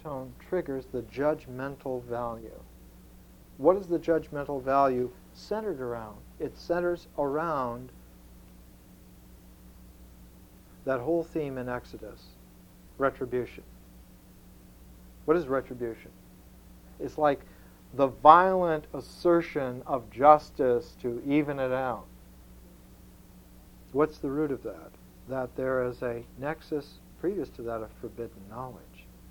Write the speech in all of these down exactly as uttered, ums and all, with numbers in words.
undertone triggers the judgmental value. What is the judgmental value centered around? It centers around that whole theme in Exodus, retribution. What is retribution? It's like the violent assertion of justice to even it out. What's the root of that? That there is a nexus previous to that of forbidden knowledge.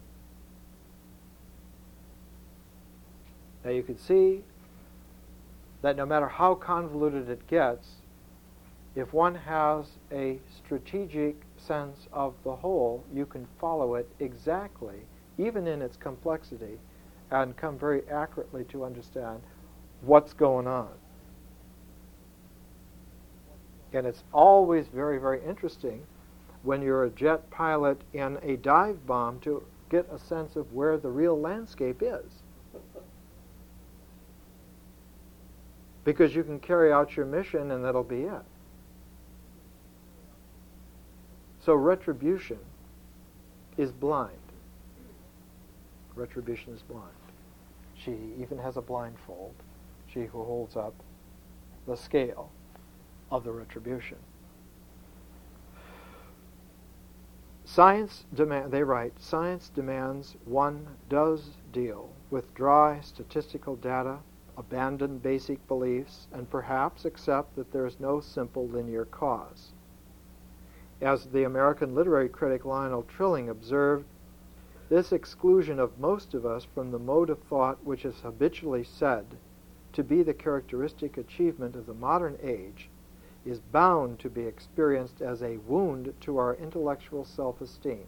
Now you can see that no matter how convoluted it gets, if one has a strategic sense of the whole, you can follow it exactly, even in its complexity, and come very accurately to understand what's going on. And it's always very, very interesting when you're a jet pilot in a dive bomb to get a sense of where the real landscape is. Because you can carry out your mission and that'll be it. So retribution is blind. Retribution is blind. She even has a blindfold, she who holds up the scale of the retribution. Science demand, they write, science demands one does deal with dry statistical data, abandon basic beliefs, and perhaps accept that there is no simple linear cause. As the American literary critic Lionel Trilling observed, this exclusion of most of us from the mode of thought which is habitually said to be the characteristic achievement of the modern age is bound to be experienced as a wound to our intellectual self-esteem.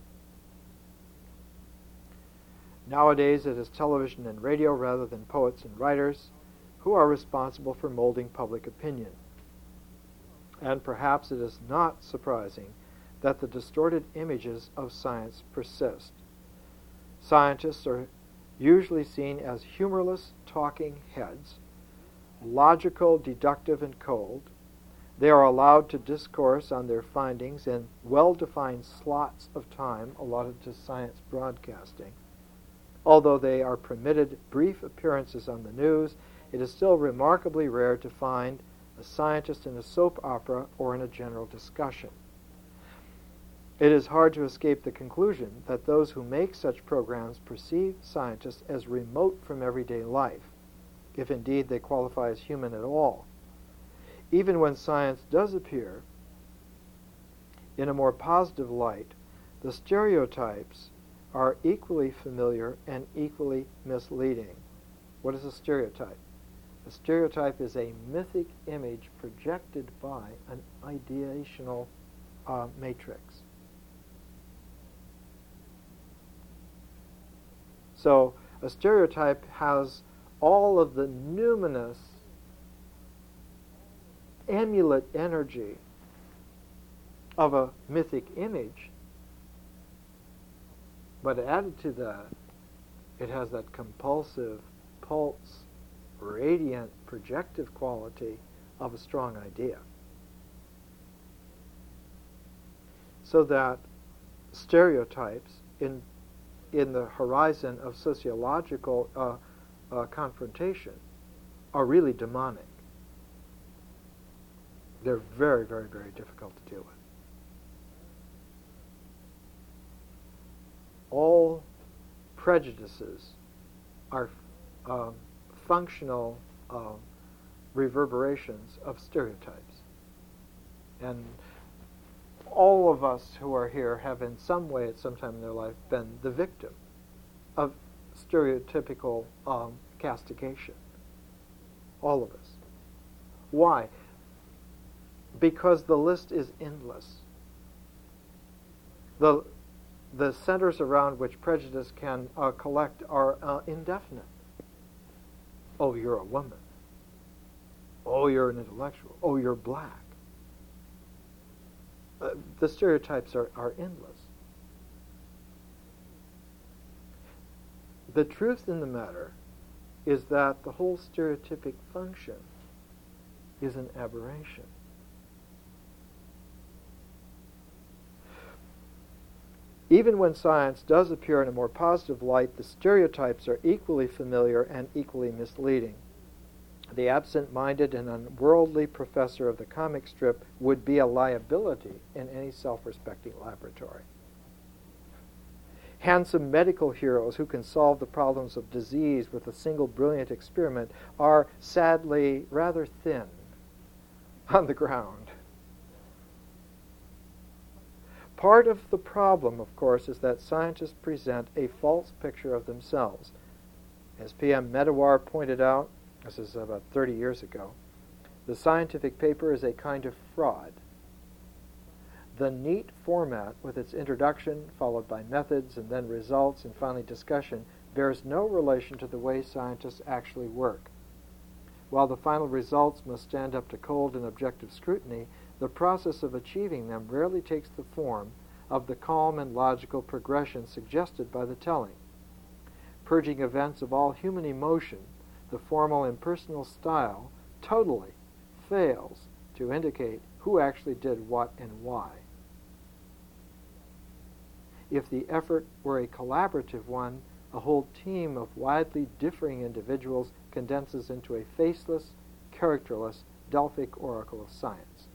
Nowadays it is television and radio rather than poets and writers who are responsible for molding public opinion. And perhaps it is not surprising that the distorted images of science persist. Scientists are usually seen as humorless talking heads, logical, deductive, and cold. They are allowed to discourse on their findings in well-defined slots of time allotted to science broadcasting. Although they are permitted brief appearances on the news, it is still remarkably rare to find a scientist in a soap opera or in a general discussion. It is hard to escape the conclusion that those who make such programs perceive scientists as remote from everyday life, if indeed they qualify as human at all. Even when science does appear in a more positive light, the stereotypes are equally familiar and equally misleading. What is a stereotype? A stereotype is a mythic image projected by an ideational uh, matrix. So a stereotype has all of the numinous amulet energy of a mythic image, but added to that, it has that compulsive, pulse, radiant, projective quality of a strong idea. So that stereotypes in in the horizon of sociological uh, uh, confrontation are really demonic. They're very, very, very difficult to deal with. All prejudices are um, functional uh, reverberations of stereotypes. And all of us who are here have in some way at some time in their life been the victim of stereotypical um, castigation. All of us. Why? Because the list is endless. The, the centers around which prejudice can uh, collect are uh, indefinite. Oh, you're a woman. Oh, you're an intellectual. Oh, you're black. Uh, the stereotypes are, are endless. The truth in the matter is that the whole stereotypic function is an aberration. Even when science does appear in a more positive light, the stereotypes are equally familiar and equally misleading. The absent-minded and unworldly professor of the comic strip would be a liability in any self-respecting laboratory. Handsome medical heroes who can solve the problems of disease with a single brilliant experiment are sadly rather thin on the ground. Part of the problem, of course, is that scientists present a false picture of themselves. As P M Medawar pointed out, this is about thirty years ago, the scientific paper is a kind of fraud. The neat format, with its introduction, followed by methods, and then results, and finally discussion, bears no relation to the way scientists actually work. While the final results must stand up to cold and objective scrutiny, the process of achieving them rarely takes the form of the calm and logical progression suggested by the telling. Purging events of all human emotion, the formal impersonal style totally fails to indicate who actually did what and why. If the effort were a collaborative one, a whole team of widely differing individuals condenses into a faceless, characterless, Delphic oracle of science.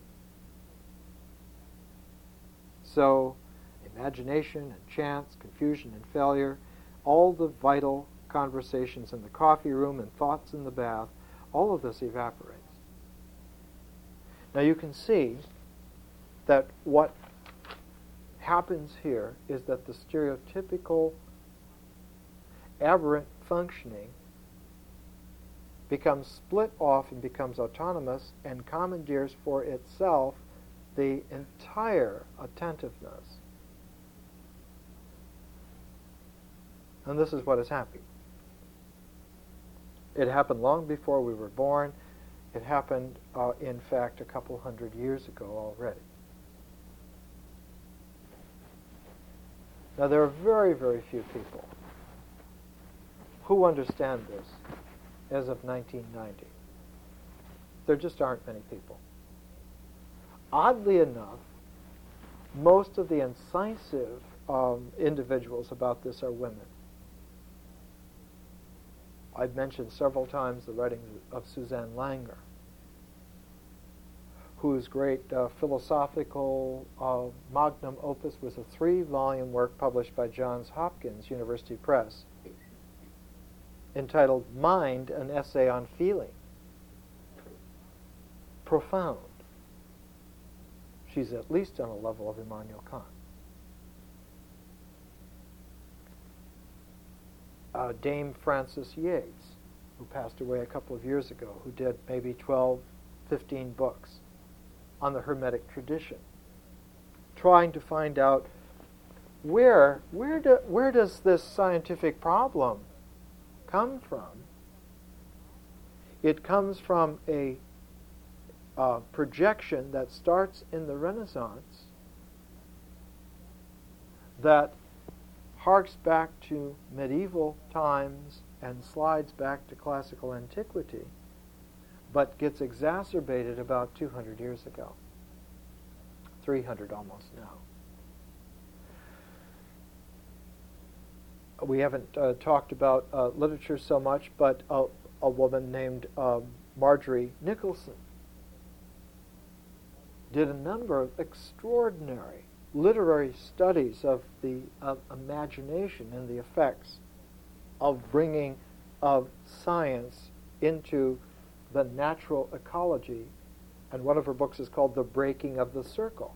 So, imagination and chance, confusion and failure, all the vital conversations in the coffee room and thoughts in the bath, all of this evaporates. Now you can see that what happens here is that the stereotypical aberrant functioning becomes split off and becomes autonomous and commandeers for itself the entire attentiveness. And this is what is happening. It happened long before we were born. It happened, uh, in fact, a couple hundred years ago already. Now, there are very, very few people who understand this as of nineteen ninety. There just aren't many people. Oddly enough, most of the incisive um, individuals about this are women. I've mentioned several times the writings of Suzanne Langer, whose great uh, philosophical uh, magnum opus was a three-volume work published by Johns Hopkins University Press, entitled Mind, an Essay on Feeling. Profound. She's at least on a level of Immanuel Kant. Uh, Dame Frances Yates, who passed away a couple of years ago, who did maybe twelve, fifteen books on the Hermetic tradition, trying to find out where, where, do, where does this scientific problem come from? It comes from a uh, projection that starts in the Renaissance that harks back to medieval times and slides back to classical antiquity, but gets exacerbated about two hundred years ago, three hundred almost now. We haven't uh, talked about uh, literature so much, but uh, a woman named uh, Marjorie Nicholson did a number of extraordinary literary studies of the uh, imagination and the effects of bringing of science into the natural ecology, and one of her books is called The Breaking of the Circle.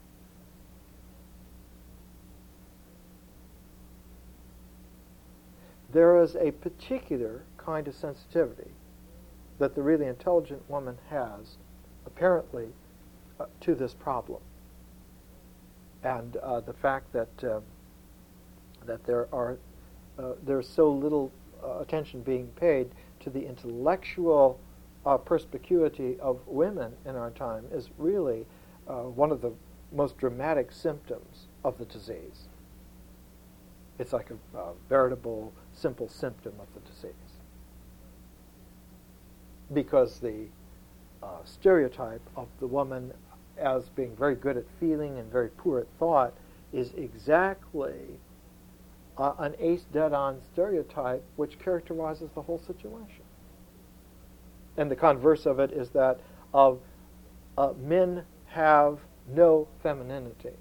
There is a particular kind of sensitivity that the really intelligent woman has, apparently, uh, to this problem. And uh, the fact that uh, that there are uh, there's so little uh, attention being paid to the intellectual uh, perspicuity of women in our time is really uh, one of the most dramatic symptoms of the disease. It's like a, a veritable, simple symptom of the disease, because the uh, stereotype of the woman as being very good at feeling and very poor at thought is exactly uh, an ace dead-on stereotype which characterizes the whole situation. And the converse of it is that of uh, men have no femininity.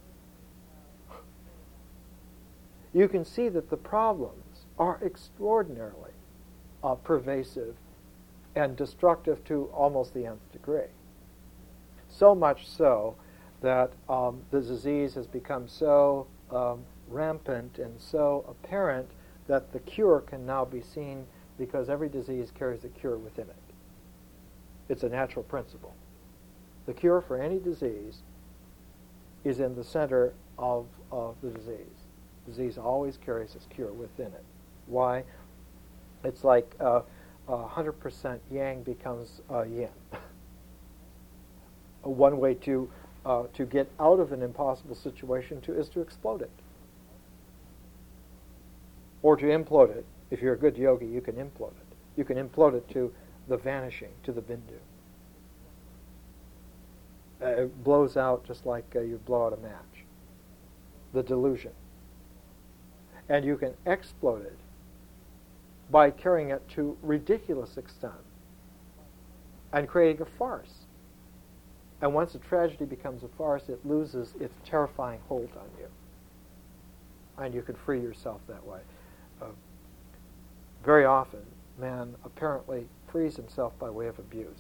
You can see that the problems are extraordinarily uh, pervasive and destructive to almost the nth degree. So much so that um, the disease has become so um, rampant and so apparent that the cure can now be seen because every disease carries a cure within it. It's a natural principle. The cure for any disease is in the center of, of the disease. Disease always carries its cure within it. Why? It's like uh, one hundred percent yang becomes uh, yin. One way to uh, to get out of an impossible situation to, is to explode it. Or to implode it. If you're a good yogi, you can implode it. You can implode it to the vanishing, to the bindu. Uh, it blows out just like uh, you blow out a match. The delusion. And you can explode it by carrying it to ridiculous extent and creating a farce. And once a tragedy becomes a farce, it loses its terrifying hold on you. And you can free yourself that way. Uh, very often, man apparently frees himself by way of abuse.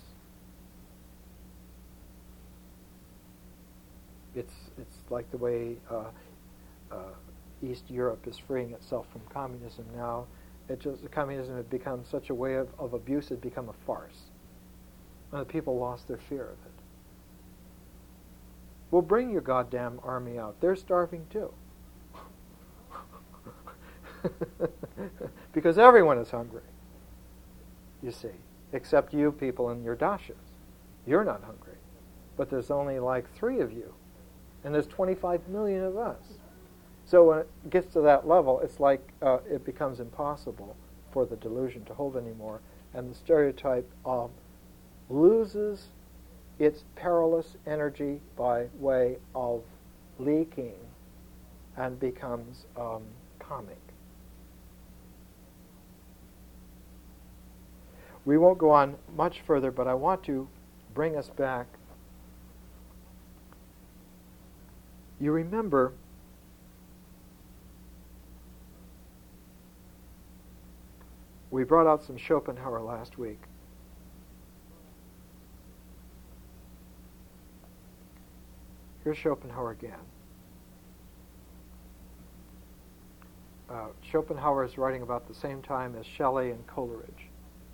It's it's like the way uh, uh, East Europe is freeing itself from communism now. It just communism had become such a way of, of abuse; it had become a farce. And the people lost their fear of it. Well, bring your goddamn army out. They're starving too. Because everyone is hungry, you see, except you people in your dashas. You're not hungry. But there's only like three of you. And there's twenty-five million of us. So when it gets to that level, it's like uh, it becomes impossible for the delusion to hold anymore. And the stereotype um, loses its perilous energy by way of leaking and becomes um, comic. We won't go on much further, but I want to bring us back. You remember we brought out some Schopenhauer last week. Here's Schopenhauer again. Uh, Schopenhauer is writing about the same time as Shelley and Coleridge.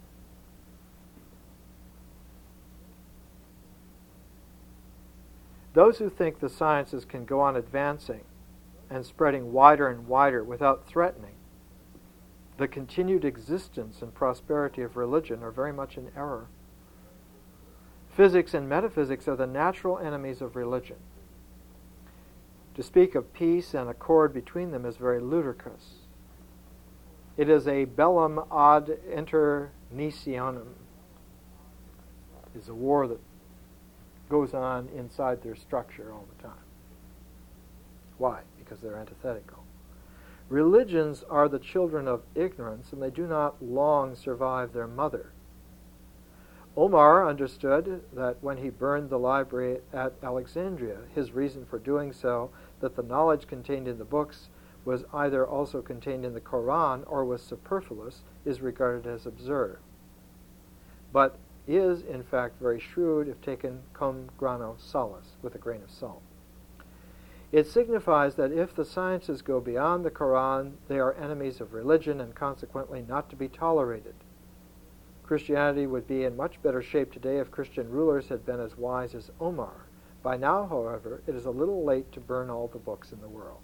Those who think the sciences can go on advancing and spreading wider and wider without threatening the continued existence and prosperity of religion are very much in error. Physics and metaphysics are the natural enemies of religion. To speak of peace and accord between them is very ludicrous. It is a bellum ad internitionem. It is a war that goes on inside their structure all the time. Why? Because they're antithetical. Religions are the children of ignorance, and they do not long survive their mother. Omar understood that when he burned the library at Alexandria, his reason for doing so, that the knowledge contained in the books was either also contained in the Quran or was superfluous, is regarded as absurd. But is, in fact, very shrewd if taken cum grano salis, with a grain of salt. It signifies that if the sciences go beyond the Quran, they are enemies of religion and consequently not to be tolerated. Christianity would be in much better shape today if Christian rulers had been as wise as Omar. By now, however, it is a little late to burn all the books in the world.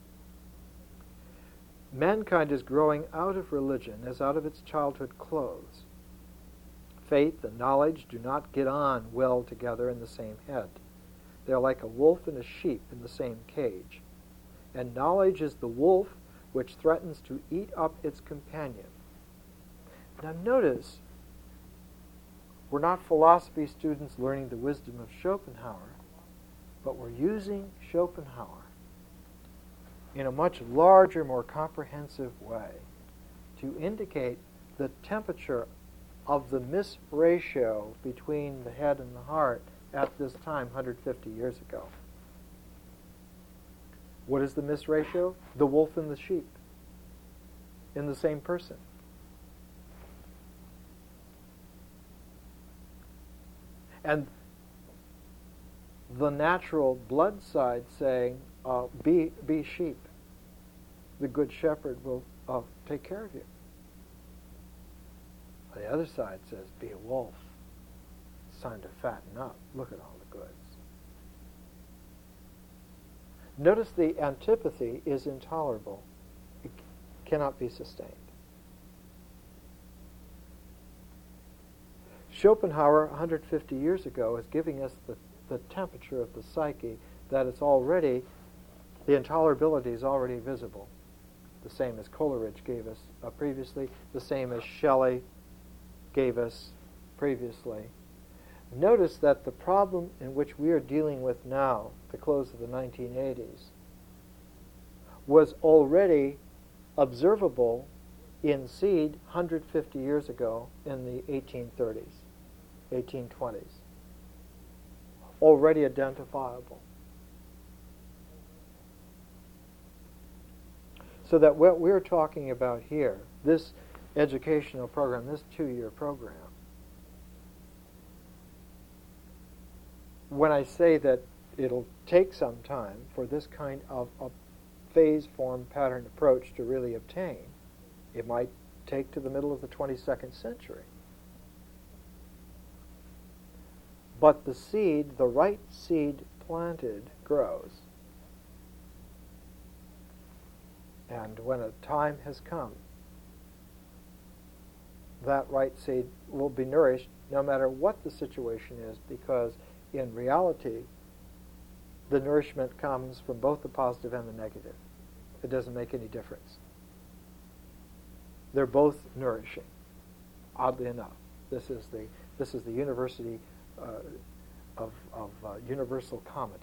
Mankind is growing out of religion as out of its childhood clothes. Faith and knowledge do not get on well together in the same head. They are like a wolf and a sheep in the same cage. And knowledge is the wolf which threatens to eat up its companion. Now notice, we're not philosophy students learning the wisdom of Schopenhauer, but we're using Schopenhauer in a much larger, more comprehensive way to indicate the temperature of the miss ratio between the head and the heart at this time, one hundred fifty years ago. What is the miss ratio? The wolf and the sheep in the same person. And the natural blood side saying, uh, be, be sheep. The good shepherd will uh, take care of you. The other side says, be a wolf. It's time to fatten up. Look at all the goods. Notice the antipathy is intolerable. It c- cannot be sustained. Schopenhauer, one hundred fifty years ago, is giving us the, the temperature of the psyche, that it's already, the intolerability is already visible. The same as Coleridge gave us uh, previously, the same as Shelley gave us previously. Notice that the problem in which we are dealing with now, the close of the nineteen eighties, was already observable in seed one hundred fifty years ago in the eighteen thirties, eighteen twenties. Already identifiable. So that what we're talking about here, this educational program, this two-year program, when I say that it'll take some time for this kind of a phase form pattern approach to really obtain, it might take to the middle of the twenty-second century. But the seed, the right seed planted, grows. And when a time has come, that right seed will be nourished no matter what the situation is, because in reality, the nourishment comes from both the positive and the negative. It doesn't make any difference. They're both nourishing, oddly enough. This is the this is the university uh, of, of uh, universal comedy.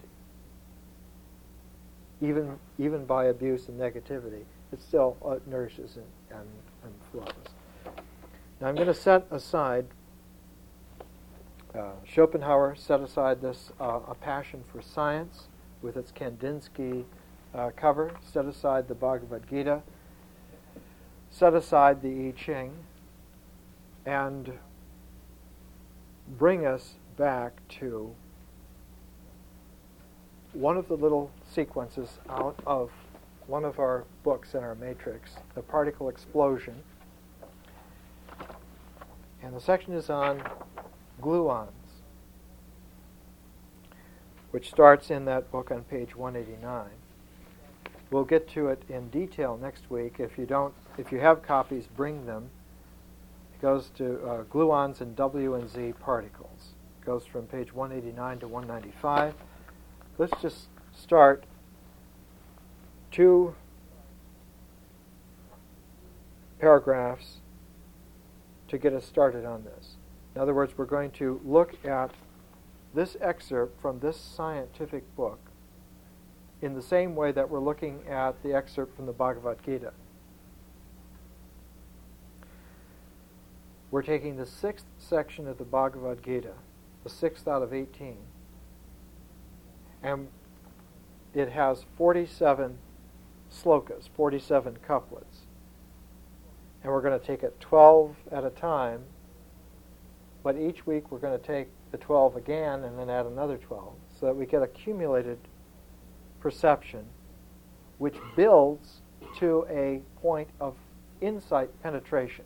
Even even by abuse and negativity, it still uh, nourishes and, and, and flows. Now I'm going to set aside, uh, Schopenhauer set aside this uh, A Passion for Science with its Kandinsky uh, cover, set aside the Bhagavad Gita, set aside the I Ching, and bring us back to one of the little sequences out of one of our books in our matrix, The Particle Explosion. And the section is on gluons, which starts in that book on page one eighty-nine. We'll get to it in detail next week. If you don't, if you have copies, bring them. It goes to uh, gluons and W and Z particles. It goes from page one eighty-nine to one ninety-five. Let's just start two paragraphs to get us started on this. In other words, we're going to look at this excerpt from this scientific book in the same way that we're looking at the excerpt from the Bhagavad Gita. We're taking the sixth section of the Bhagavad Gita, the sixth out of eighteen, and it has forty-seven slokas, forty-seven couplets. And we're going to take it twelve at a time, but each week we're going to take the twelve again and then add another twelve, so that we get accumulated perception, which builds to a point of insight penetration.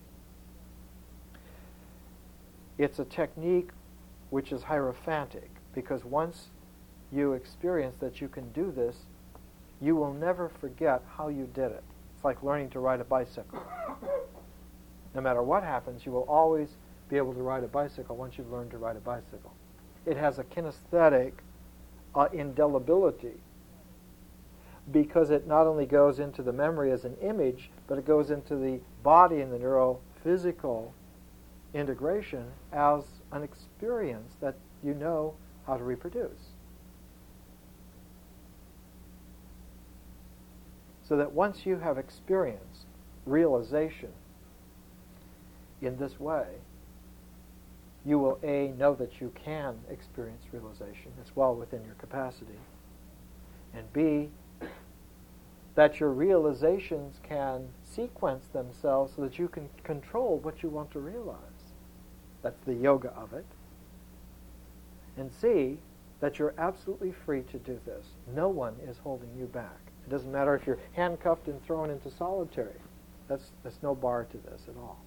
It's a technique which is hierophantic, because once you experience that you can do this, you will never forget how you did it. It's like learning to ride a bicycle. No matter what happens, you will always be able to ride a bicycle once you've learned to ride a bicycle. It has a kinesthetic uh, indelibility, because it not only goes into the memory as an image, but it goes into the body and the neurophysical integration as an experience that you know how to reproduce. So that once you have experienced realization in this way, you will A, know that you can experience realization. It's well within your capacity. And B, that your realizations can sequence themselves so that you can control what you want to realize. That's the yoga of it. And C, that you're absolutely free to do this. No one is holding you back. It doesn't matter if you're handcuffed and thrown into solitary. That's, that's no bar to this at all.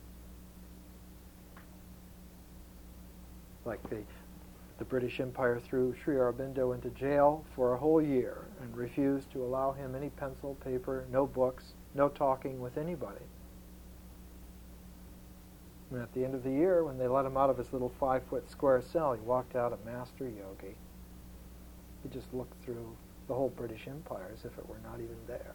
Like the, the British Empire threw Sri Aurobindo into jail for a whole year and refused to allow him any pencil, paper, no books, no talking with anybody. And at the end of the year, when they let him out of his little five-foot square cell, he walked out a master yogi. He just looked through the whole British Empire as if it were not even there.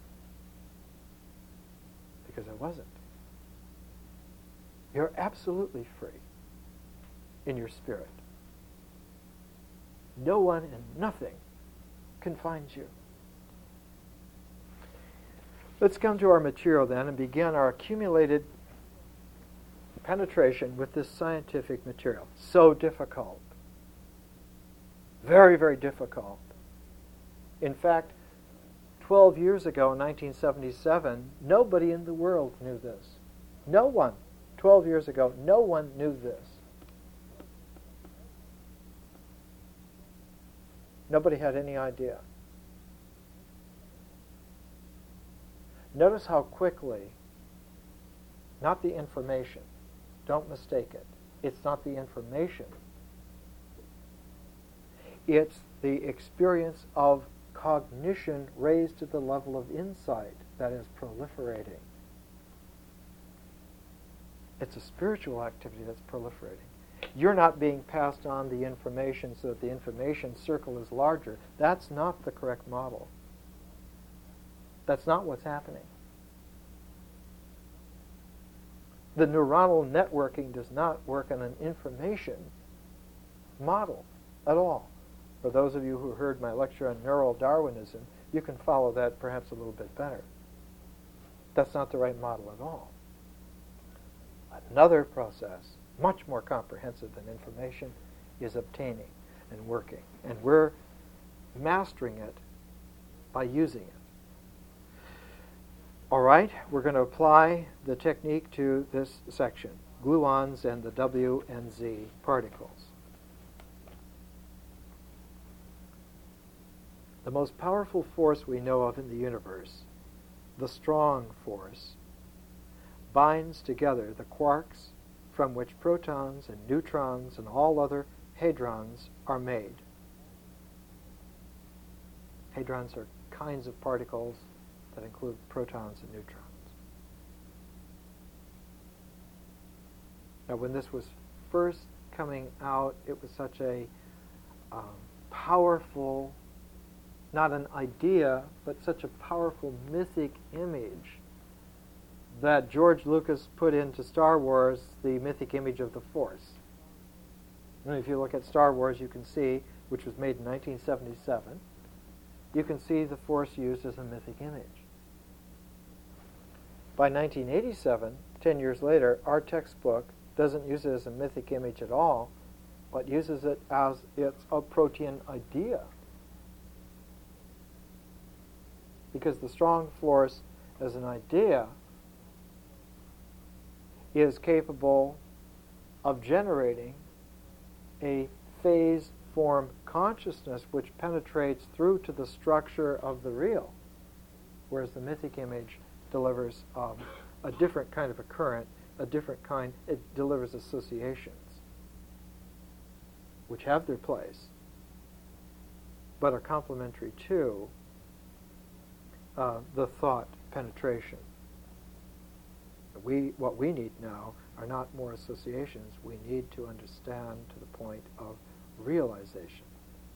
Because it wasn't. You're absolutely free in your spirit. No one and nothing confines you. Let's come to our material then and begin our accumulated penetration with this scientific material. So difficult. Very, very difficult. In fact, twelve years ago, in nineteen seventy-seven, nobody in the world knew this. No one. twelve years ago, no one knew this. Nobody had any idea. Notice how quickly, not the information, don't mistake it, it's not the information, it's the experience of cognition raised to the level of insight that is proliferating. It's a spiritual activity that's proliferating. You're not being passed on the information so that the information circle is larger. That's not the correct model. That's not what's happening. The neuronal networking does not work on an information model at all. For those of you who heard my lecture on neural Darwinism, you can follow that perhaps a little bit better. That's not the right model at all. Another process, much more comprehensive than information, is obtaining and working. And we're mastering it by using it. All right, we're going to apply the technique to this section, gluons and the W and Z particles. The most powerful force we know of in the universe, the strong force, binds together the quarks from which protons and neutrons and all other hadrons are made. Hadrons are kinds of particles that include protons and neutrons. Now, when this was first coming out, it was such a um, powerful, not an idea, but such a powerful mythic image that George Lucas put into Star Wars the mythic image of the Force. And if you look at Star Wars, you can see, which was made in nineteen seventy-seven, you can see the Force used as a mythic image. By nineteen eighty-seven, ten years later, our textbook doesn't use it as a mythic image at all, but uses it as it's a protean idea. Because the strong force as an idea is capable of generating a phase-form consciousness which penetrates through to the structure of the real, whereas the mythic image delivers um, a different kind of a current, a different kind, it delivers associations, which have their place, but are complementary to uh, the thought penetration. We, what we need now are not more associations. We need to understand to the point of realization.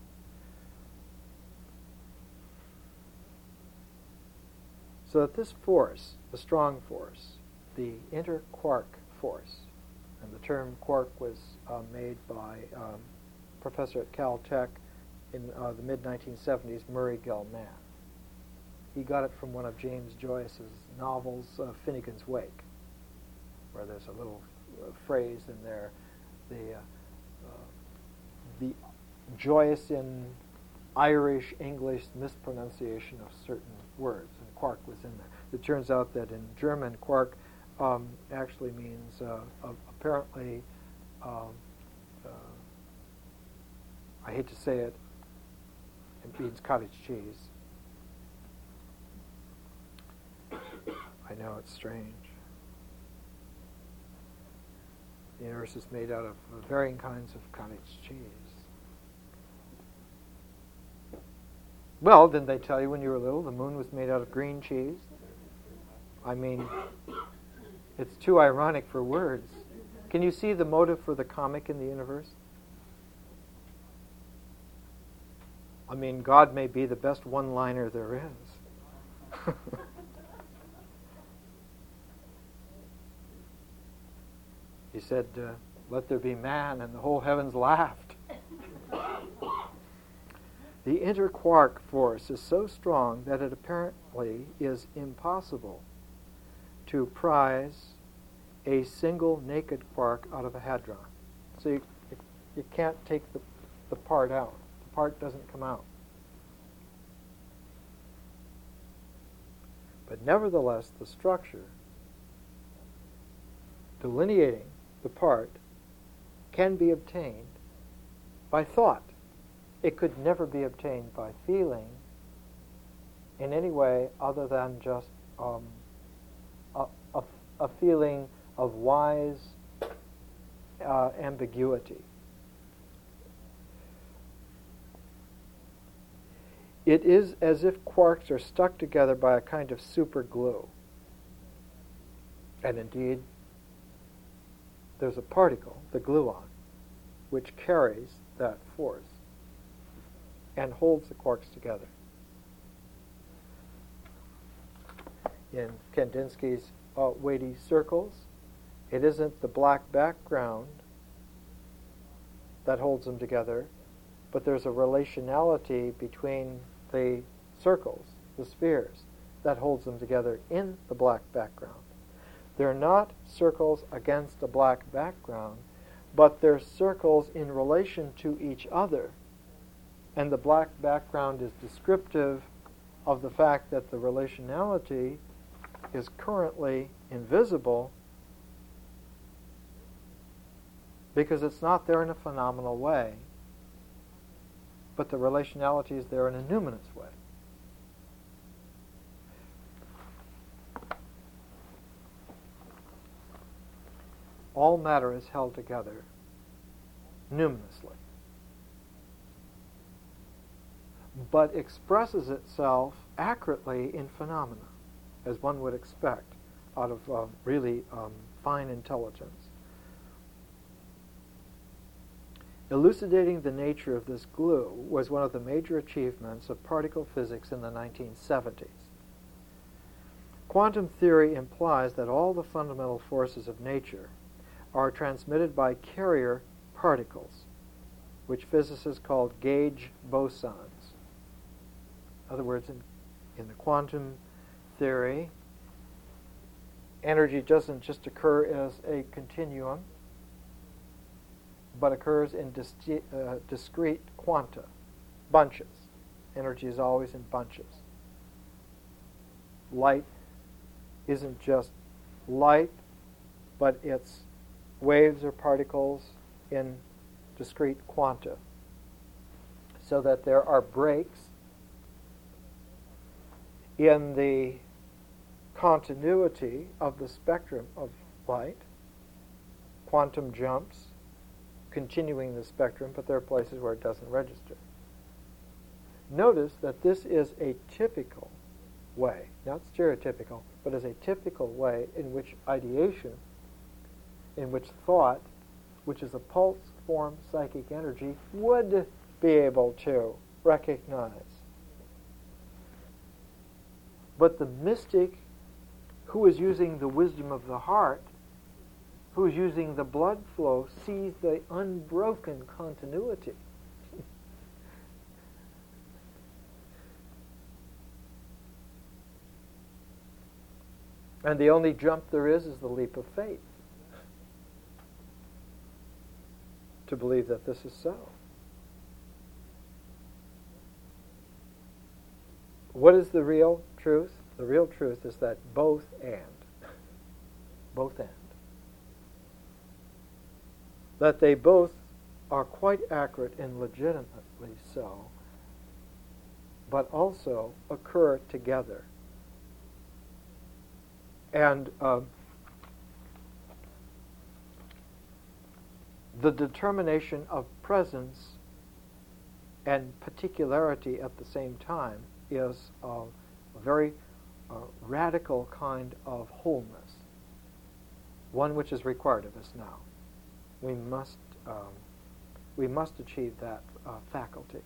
So that this force, the strong force, the interquark force, and the term quark was uh, made by um, professor at Caltech in uh, the mid nineteen seventies, Murray Gell-Mann. he got it from one of James Joyce's novels, uh, Finnegan's Wake, where there's a little uh, phrase in there, the uh, uh, the Joyce in Irish English mispronunciation of certain words, and quark was in there. It turns out that in German, quark um, actually means uh, uh, apparently. Um, uh, I hate to say it. It means cottage cheese. I know it's strange. The universe is made out of varying kinds of cottage cheese. Well, didn't they tell you when you were little the moon was made out of green cheese? I mean, it's too ironic for words. Can you see the motive for the comic in the universe? I mean, God may be the best one-liner there is. He said, uh, let there be man, and the whole heavens laughed. The interquark force is so strong that it apparently is impossible to prize a single naked quark out of a hadron. So you, you can't take the, the part out. The part doesn't come out. But nevertheless, the structure delineating the part can be obtained by thought. It could never be obtained by feeling in any way other than just um, a, a, a feeling of wise uh, ambiguity. It is as if quarks are stuck together by a kind of super glue. And indeed, there's a particle, the gluon, which carries that force and holds the quarks together. In Kandinsky's uh, weighty circles, it isn't the black background that holds them together, but there's a relationality between the circles, the spheres, that holds them together in the black background. They're not circles against a black background, but they're circles in relation to each other. And the black background is descriptive of the fact that the relationality is currently invisible because it's not there in a phenomenal way, but the relationality is there in a numinous way. All matter is held together numinously, but expresses itself accurately in phenomena, as one would expect out of uh, really um, fine intelligence. Elucidating the nature of this glue was one of the major achievements of particle physics in the nineteen seventies. Quantum theory implies that all the fundamental forces of nature are transmitted by carrier particles, which physicists call gauge bosons. In other words, in, in the quantum theory, energy doesn't just occur as a continuum, but occurs in dis- uh, discrete quanta, bunches. Energy is always in bunches. Light isn't just light, but it's waves or particles in discrete quanta, so that there are breaks in the continuity of the spectrum of light, quantum jumps continuing the spectrum, but there are places where it doesn't register. Notice that this is a typical way, not stereotypical, but is a typical way in which ideation, in which thought, which is a pulse form psychic energy, would be able to recognize. But the mystic who is using the wisdom of the heart, who is using the blood flow, sees the unbroken continuity. And the only jump there is is the leap of faith to believe that this is so. What is the real truth? The real truth is that both and. Both and. That they both are quite accurate and legitimately so, but also occur together. And um, the determination of presence and particularity at the same time is uh, a very uh, radical kind of wholeness, one which is required of us now. We must um, we must achieve that uh, faculty.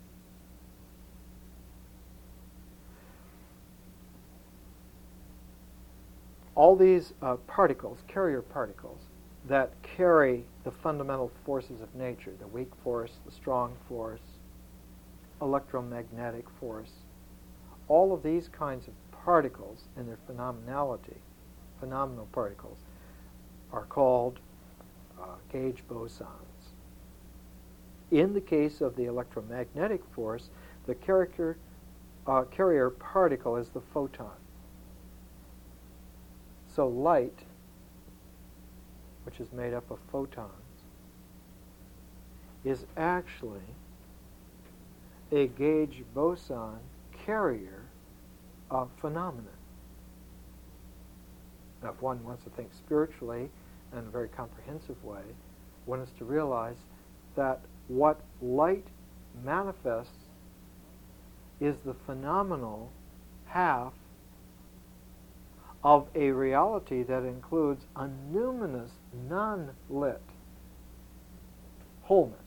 All these uh, particles, carrier particles, that carry the fundamental forces of nature, the weak force, the strong force, electromagnetic force, all of these kinds of particles in their phenomenality, phenomenal particles, are called uh, gauge bosons. In the case of the electromagnetic force, the character, uh, carrier particle is the photon. So light, which is made up of photons, is actually a gauge boson carrier of phenomena. Now, if one wants to think spiritually in a very comprehensive way, one is to realize that what light manifests is the phenomenal half of a reality that includes a numinous, non-lit wholeness.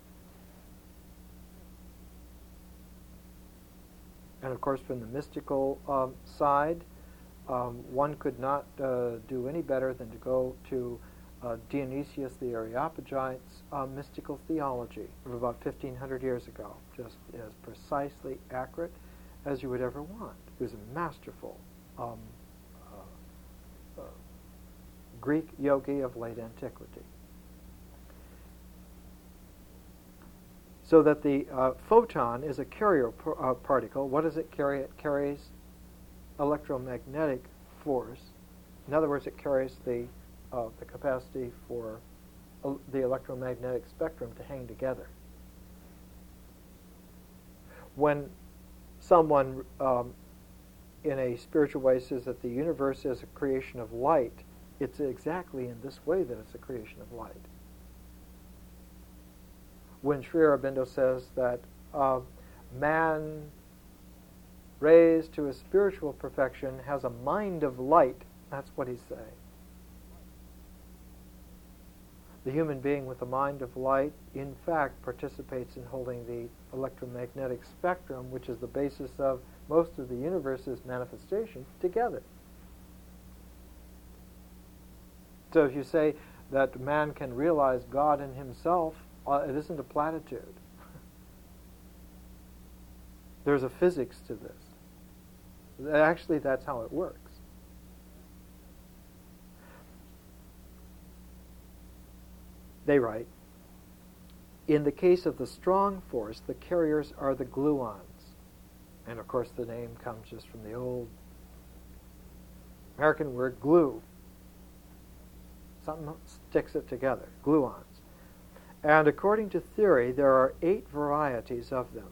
And of course, from the mystical um, side, um, one could not uh, do any better than to go to uh, Dionysius the Areopagite's uh, mystical theology of about fifteen hundred years ago, just as precisely accurate as you would ever want. He was a masterful um, uh, uh, Greek yogi of late antiquity. So that the uh, photon is a carrier par- uh, particle. What does it carry? It carries electromagnetic force. In other words, it carries the uh, the capacity for uh, the electromagnetic spectrum to hang together. When someone um, in a spiritual way says that the universe is a creation of light, it's exactly in this way that it's a creation of light. When Sri Aurobindo says that uh, man raised to a spiritual perfection has a mind of light, that's what he's saying. The human being with a mind of light, in fact, participates in holding the electromagnetic spectrum, which is the basis of most of the universe's manifestation, together. So if you say that man can realize God in himself, uh, it isn't a platitude. There's a physics to this. Actually, that's how it works. They write, in the case of the strong force, the carriers are the gluons. And of course the name comes just from the old American word glue. Something sticks it together, gluons. And according to theory, there are eight varieties of them.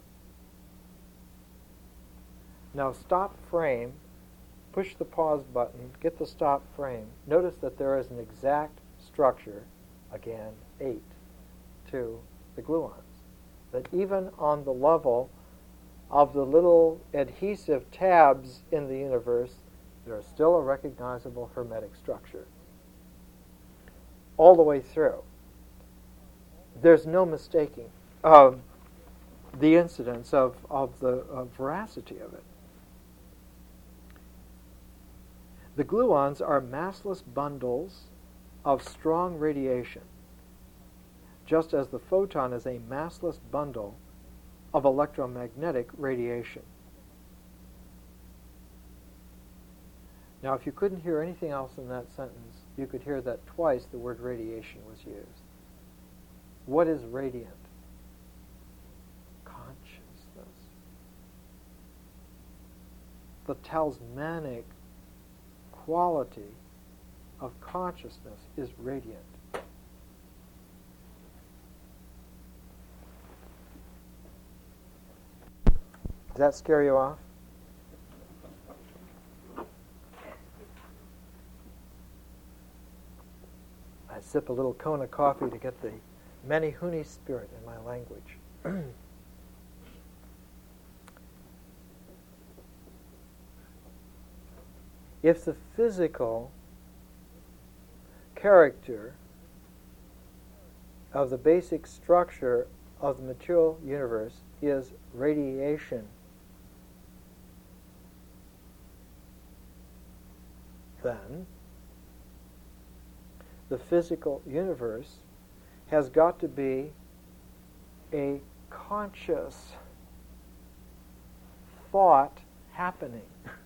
Now stop frame, push the pause button, get the stop frame. Notice that there is an exact structure, again, eight, to the gluons. That even on the level of the little adhesive tabs in the universe, there is still a recognizable hermetic structure. All the way through. There's no mistaking uh, the incidence of, of the uh, veracity of it. The gluons are massless bundles of strong radiation, just as the photon is a massless bundle of electromagnetic radiation. Now, if you couldn't hear anything else in that sentence, you could hear that twice the word radiation was used. What is radiant? Consciousness. The talismanic quality of consciousness is radiant. Does that scare you off? I sip a little Kona coffee to get the Menehune spirit in my language. If the physical character of the basic structure of the material universe is radiation, then the physical universe has got to be a conscious thought happening.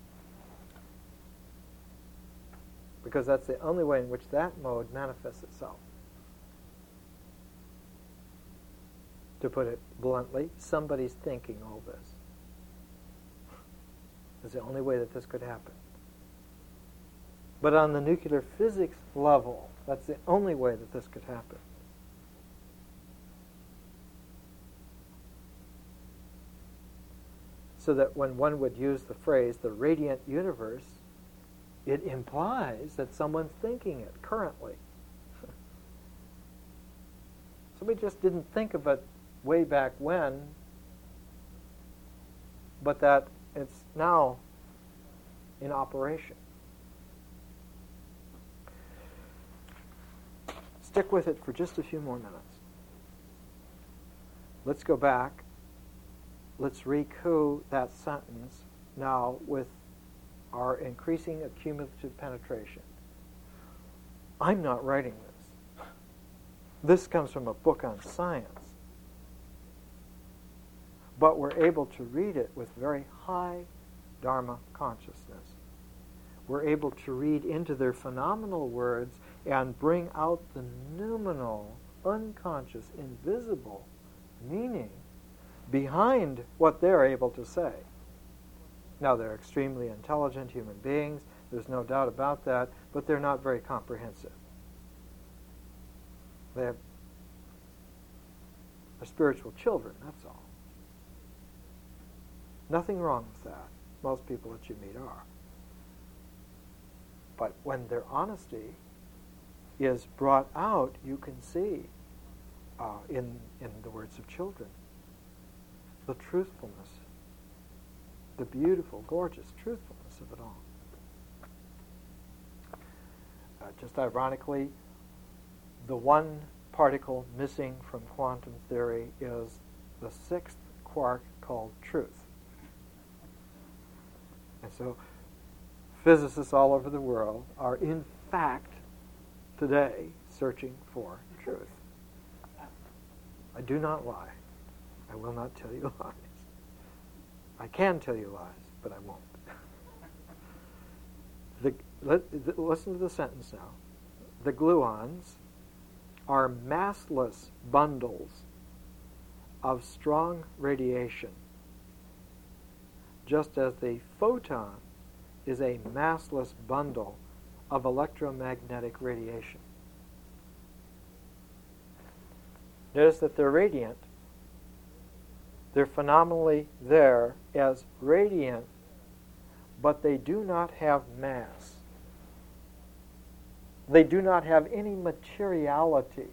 Because that's the only way in which that mode manifests itself. To put it bluntly, somebody's thinking all this. It's the only way that this could happen. But on the nuclear physics level, that's the only way that this could happen. So that when one would use the phrase, the radiant universe, it implies that someone's thinking it currently. Somebody just didn't think of it way back when, but that it's now in operation. Stick with it for just a few more minutes. Let's go back. Let's recoup that sentence now with our increasing accumulative penetration. I'm not writing this. This comes from a book on science. But we're able to read it with very high Dharma consciousness. We're able to read into their phenomenal words and bring out the noumenal, unconscious, invisible meaning behind what they're able to say. Now, they're extremely intelligent human beings, there's no doubt about that, but they're not very comprehensive. They have, are spiritual children, that's all. Nothing wrong with that. Most people that you meet are. But when their honesty is brought out, you can see uh, in, in the words of children the truthfulness, the beautiful, gorgeous truthfulness of it all. Uh, just ironically, the one particle missing from quantum theory is the sixth quark called truth. And so physicists all over the world are in fact today searching for truth. I do not lie. I will not tell you lies. I can tell you lies, but I won't. the, let, the, listen to the sentence now. The gluons are massless bundles of strong radiation, just as the photon is a massless bundle of electromagnetic radiation. Notice that they're radiant. They're phenomenally there as radiant, but they do not have mass. They do not have any materiality.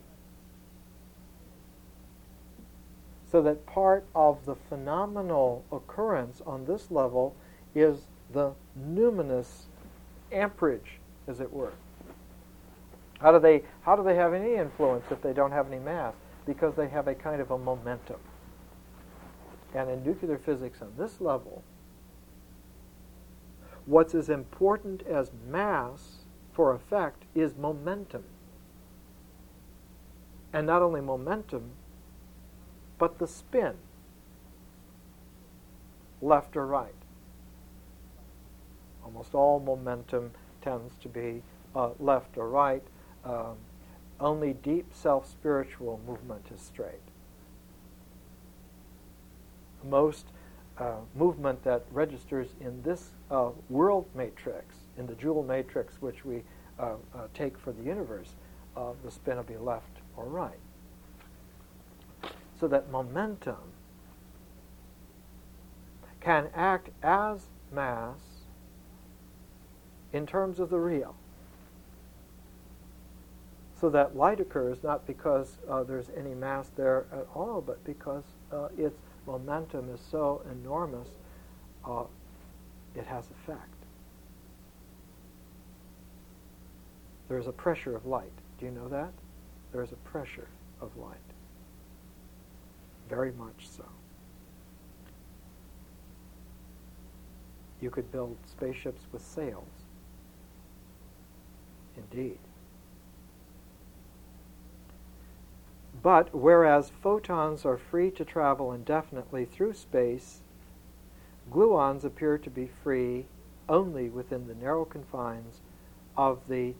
So that part of the phenomenal occurrence on this level is the numinous amperage, as it were. How do they, how do they have any influence if they don't have any mass? Because they have a kind of a momentum. And in nuclear physics on this level, what's as important as mass for effect is momentum. And not only momentum, but the spin, left or right. Almost all momentum tends to be uh, left or right. Um, only deep self-spiritual movement is straight. Most uh, movement that registers in this uh, world matrix, in the Joule matrix which we uh, uh, take for the universe, uh, the spin will be left or right. So that momentum can act as mass in terms of the real. So that light occurs not because uh, there's any mass there at all, but because uh, its momentum is so enormous, uh, it has effect. There is a pressure of light. Do you know that? There is a pressure of light. Very much so. You could build spaceships with sails. Indeed. But whereas photons are free to travel indefinitely through space, gluons appear to be free only within the narrow confines of the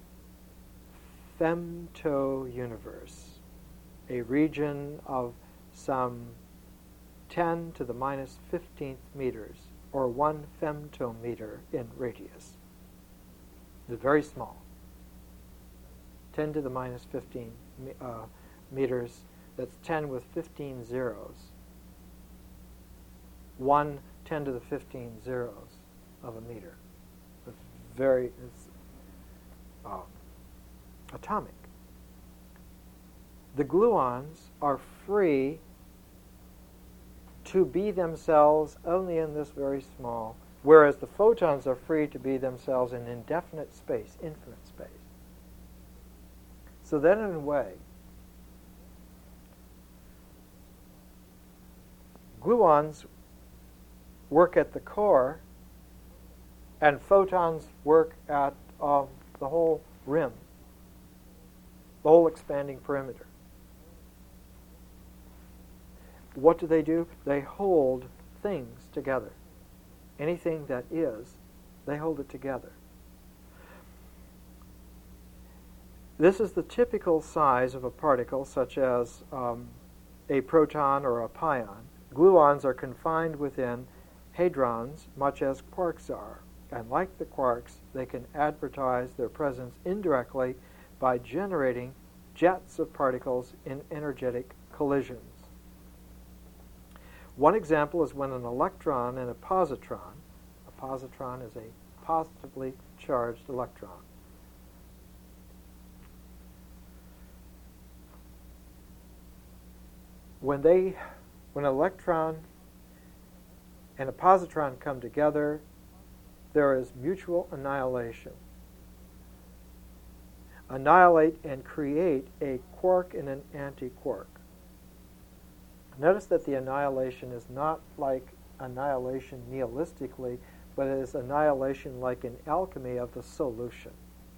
femto-universe, a region of some ten to the minus fifteenth meters, or one femtometer in radius. It's very small. ten to the minus fifteen uh, meters, that's ten with fifteen zeros. One ten to the fifteen zeros of a meter. It's very, it's um, atomic. The gluons are free to be themselves only in this very small, whereas the photons are free to be themselves in indefinite space, infinite space. So then, in a way, gluons work at the core, and photons work at um, the whole rim, the whole expanding perimeter. What do they do? They hold things together. Anything that is, they hold it together. This is the typical size of a particle, such as um, a proton or a pion. Gluons are confined within hadrons, much as quarks are. And like the quarks, they can advertise their presence indirectly by generating jets of particles in energetic collisions. One example is when an electron and a positron, a positron is a positively charged electron, when they, when an electron and a positron come together, there is mutual annihilation. Annihilate and create a quark and an antiquark. Notice that the annihilation is not like annihilation nihilistically, but it is annihilation like in alchemy of the solution.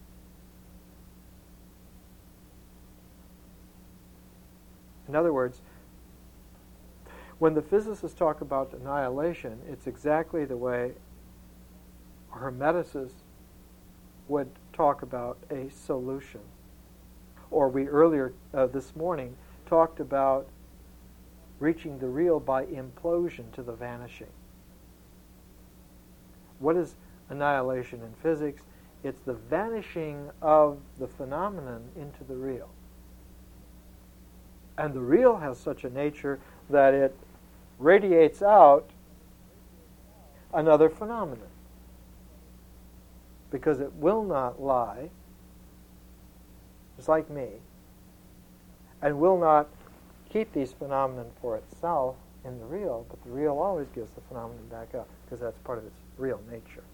In other words, when the physicists talk about annihilation, it's exactly the way Hermeticists would talk about a solution. Or we earlier uh, this morning talked about reaching the real by implosion to the vanishing. What is annihilation in physics? It's the vanishing of the phenomenon into the real. And the real has such a nature that it radiates out another phenomenon, because it will not lie, just like me, and will not keep these phenomena for itself in the real, but the real always gives the phenomenon back out, because that's part of its real nature.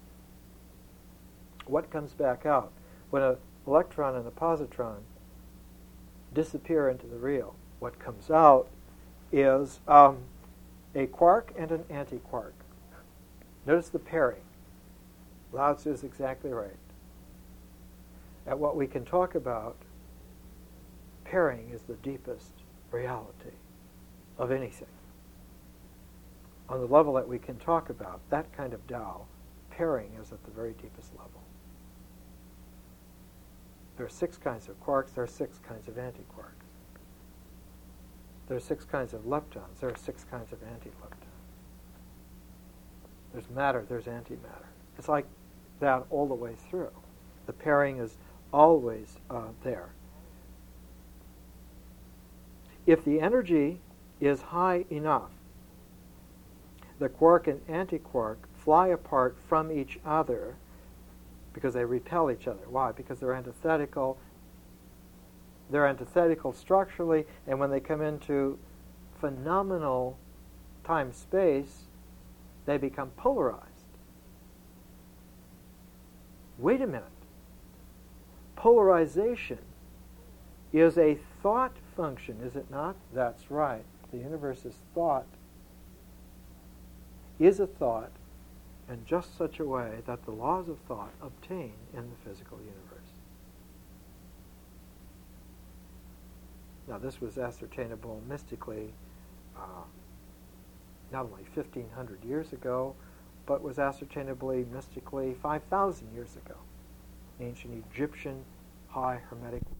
What comes back out? When an electron and a positron disappear into the real, what comes out is um, a quark and an antiquark. Notice the pairing. Lao Tzu is exactly right. At what we can talk about, pairing is the deepest reality of anything. On the level that we can talk about, that kind of Tao, pairing is at the very deepest level. There are six kinds of quarks, there are six kinds of antiquarks. There are six kinds of leptons, there are six kinds of antileptons. There's matter, there's antimatter. It's like that all the way through. The pairing is always uh, there. If the energy is high enough, the quark and antiquark fly apart from each other because they repel each other. Why? Because they're antithetical. They're antithetical structurally, and when they come into phenomenal time-space, they become polarized. Wait a minute. Polarization is a thought function, is it not? That's right. The universe is thought, is a thought, in just such a way that the laws of thought obtain in the physical universe. Now, this was ascertainable mystically uh, not only fifteen hundred years ago, but was ascertainably mystically five thousand years ago. Ancient Egyptian high Hermetic